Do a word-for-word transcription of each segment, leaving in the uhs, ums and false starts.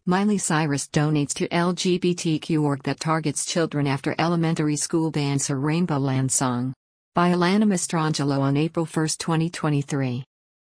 Miley Cyrus donates to L G B T Q org that targets children after elementary school bans her Rainbow Land song. By Alana Mastrangelo on April first, twenty twenty-three.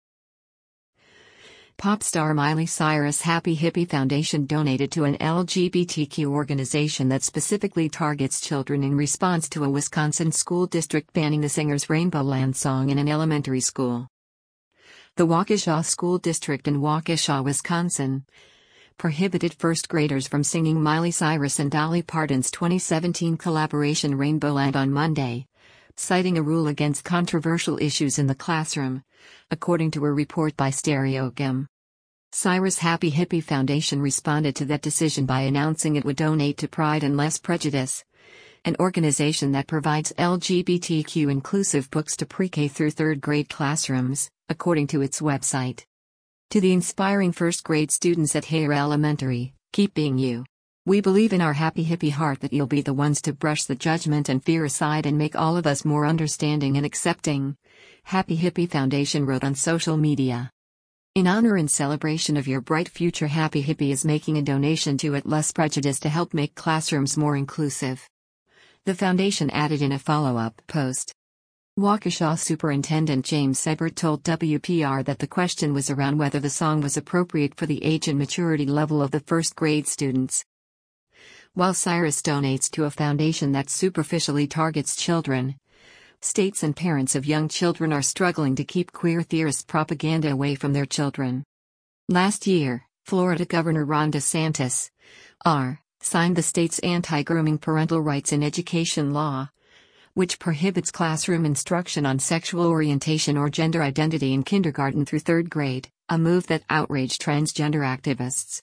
Pop star Miley Cyrus' Happy Hippie Foundation donated to an L G B T Q organization that specifically targets children in response to a Wisconsin school district banning the singer's Rainbow Land song in an elementary school. The Waukesha School District in Waukesha, Wisconsin, prohibited first graders from singing Miley Cyrus and Dolly Parton's twenty seventeen collaboration Rainbow Land on Monday, citing a rule against controversial issues in the classroom, according to a report by Stereogum. Cyrus' Happy Hippie Foundation responded to that decision by announcing it would donate to Pride and Less Prejudice, an organization that provides L G B T Q inclusive books to pre-K through third grade classrooms, according to its website. To the inspiring first grade students at Hayer Elementary, keep being you. We believe in our happy hippie heart that you'll be the ones to brush the judgment and fear aside and make all of us more understanding and accepting, Happy Hippie Foundation wrote on social media. In honor and celebration of your bright future, Happy Hippie is making a donation to At Less Prejudice to help make classrooms more inclusive. The foundation added in a follow-up post. Waukesha Superintendent James Sebert told W P R that the question was around whether the song was appropriate for the age and maturity level of the first grade students. While Cyrus donates to a foundation that superficially targets children, states and parents of young children are struggling to keep queer theorist propaganda away from their children. Last year, Florida Governor Ron DeSantis, R, signed the state's anti-grooming parental rights in education law, which prohibits classroom instruction on sexual orientation or gender identity in kindergarten through third grade, a move that outraged transgender activists.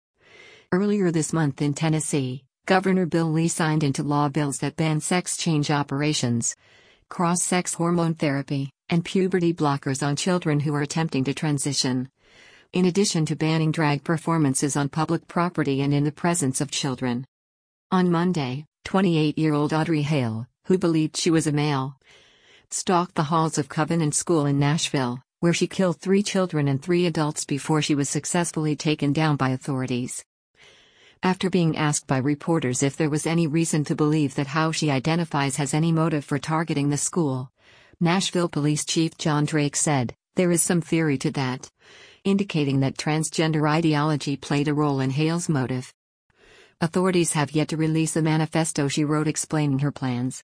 Earlier this month in Tennessee, Governor Bill Lee signed into law bills that ban sex change operations, cross-sex hormone therapy, and puberty blockers on children who are attempting to transition, in addition to banning drag performances on public property and in the presence of children. On Monday, twenty-eight-year-old Audrey Hale, who believed she was a male, stalked the halls of Covenant School in Nashville, where she killed three children and three adults before she was successfully taken down by authorities. After being asked by reporters if there was any reason to believe that how she identifies has any motive for targeting the school, Nashville Police Chief John Drake said, "There is some theory to that," indicating that transgender ideology played a role in Hale's motive. Authorities have yet to release a manifesto she wrote explaining her plans.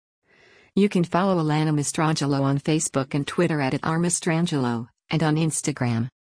You can follow Alana Mastrangelo on Facebook and Twitter at, at r mastrangelo, and on Instagram